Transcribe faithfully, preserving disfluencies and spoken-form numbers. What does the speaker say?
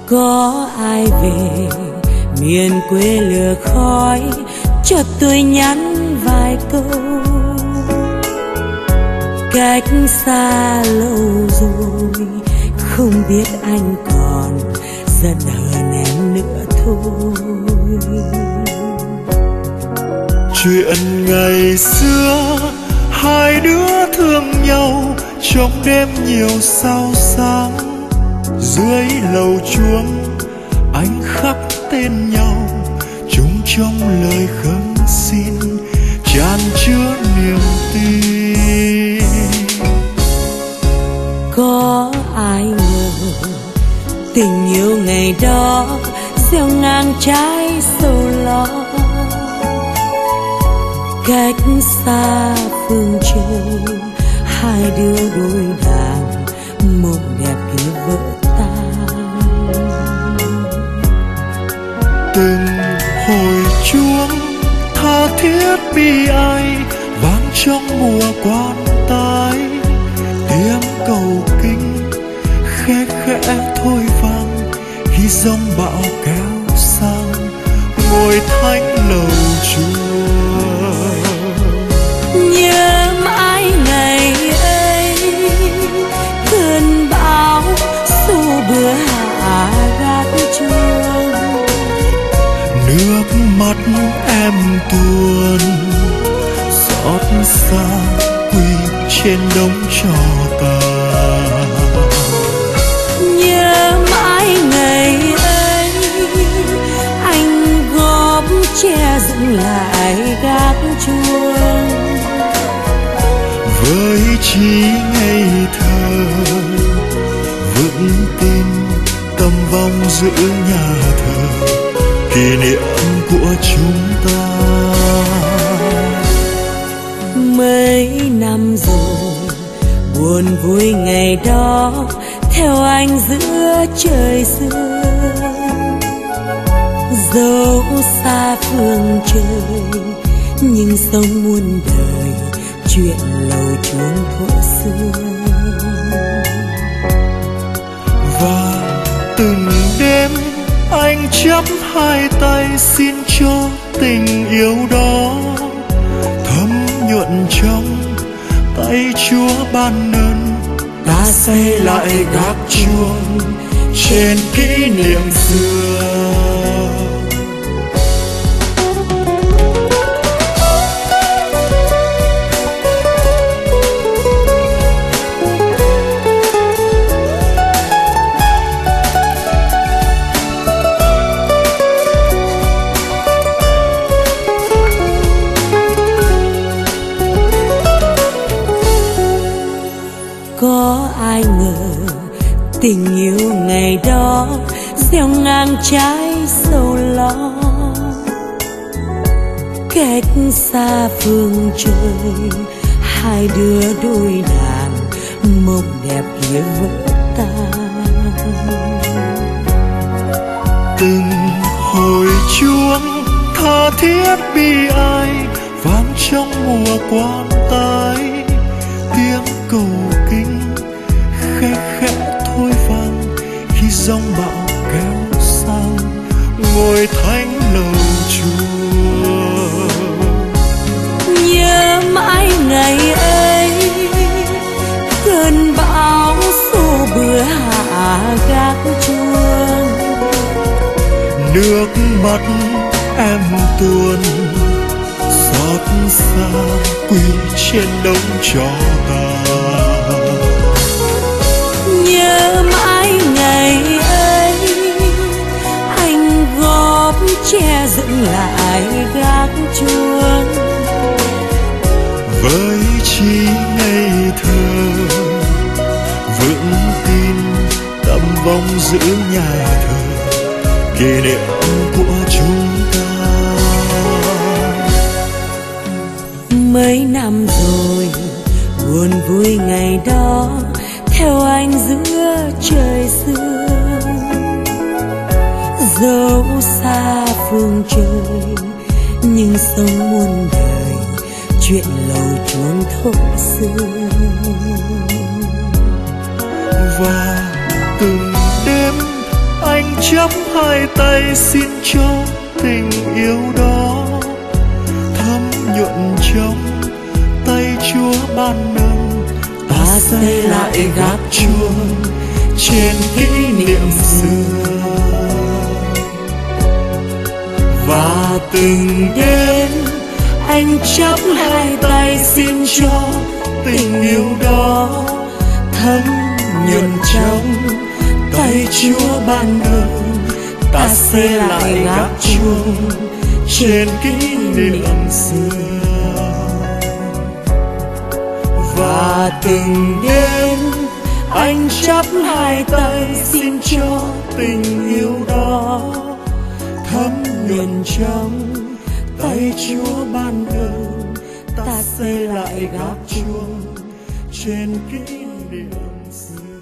Có ai về miền quê lửa khói cho tôi nhắn vài câu. Cách xa lâu rồi, không biết anh còn giận hờn em nữa thôi. Chuyện ngày xưa hai đứa thương nhau trong đêm nhiều sao sáng. Dưới lầu chuông anh khắc tên nhau, chung trong lời khấn xin tràn chứa niềm tin. Có ai ngờ tình yêu ngày đó gieo ngang trái sầu lo. Cách xa phương trời, hai đứa đôi đàn mộng đẹp kia vỡ tan. Từng hồi chuông tha thiết bi ai vang trong mùa quan tài. Tiếng cầu kinh khẽ khẽ thôi vang khi giông bão kéo sang ngôi thánh lầu chùa. Nhớ mãi ngày ấy, cơn bão xô bừa hạ gác chuông. Nước mắt em tuôn xót xa quỳ trên đống tro tàn. Nhớ mãi ngày ấy, anh góp che dựng lại gác chuông. Với trí ngây thơ vững tin tâm vong giữ nhà thờ kỷ niệm của chúng ta. Mấy năm rồi buồn vui ngày đó theo anh giữa trời sương. Dẫu xa phương trời nhưng sống muôn đời chuyện lầu chuông thuở xưa. Và từng đêm anh chắp hai tay xin cho tình yêu đó thấm nhuận trong tay Chúa ban ơn. Ta xây lại gác chuông trên kỷ niệm xưa. Có ai ngờ tình yêu ngày đó gieo ngang trái sầu lo. Cách xa phương trời, hai đứa đôi đàn mộng đẹp kia vỡ tan. Từng hồi chuông tha thiết bi ai vang trong mùa quan tài. Tiếng cầu kinh khẽ khẽ thôi vang khi giông bão kéo sang ngôi thánh lầu chùa. Nhớ mãi ngày ấy, cơn bão xô bừa hạ gác chuông. Nước mắt em tuôn xót xa quỳ trên đống tro tàn. Nhớ mãi ngày ấy, anh góp che dựng lại gác chuông. Với trí ngây thơ vững tin tâm vong giữ nhà thờ kỷ niệm của chúng ta. Mấy năm rồi buồn vui ngày đó theo anh giữa trời sương. Dẫu xa phương trời nhưng sống muôn đời chuyện lầu chuông thuở xưa. Và từng đêm anh chắp hai tay xin cho tình yêu đó thấm nhuận trong tay Chúa ban nâng. Ta xây lại gác chuông trên kỷ niệm xưa, và từng đêm anh chắp hai tay xin cho tình yêu đó thấm nhuận trong tay Chúa ban ơn. Ta xây lại gác chuông trên kỷ niệm xưa, và từng đêm anh chắp hai tay xin cho tình yêu đó thấm nhuận trong tay Chúa ban ơn. Ta xây lại gác chuông trên kỷ niệm xưa.